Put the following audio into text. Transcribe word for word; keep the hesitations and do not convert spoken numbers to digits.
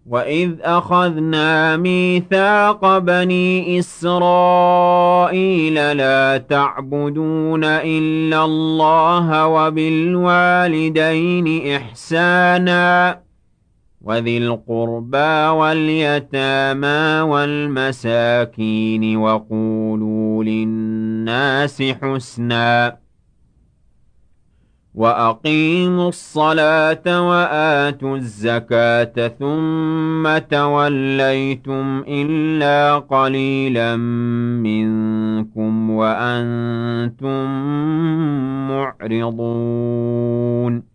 وَإِذْ أَخَذْنَا مِيثَاقَ بَنِي إِسْرَائِيلَ لَا تَعْبُدُونَ إِلَّا اللَّهَ وَبِالْوَالِدَيْنِ إِحْسَانًا وَذِي الْقُرْبَىٰ وَالْيَتَامَىٰ وَالْمَسَاكِينِ وَقُولُوا لِلنَّاسِ حُسْنًا وَأَقِيمُوا الصَّلَاةَ وَآتُوا الزَّكَاةَ ثُمَّ تَوَلَّيْتُمْ إِلَّا قَلِيلًا مِّنكُمْ وَأَنتُم مُّعْرِضُونَ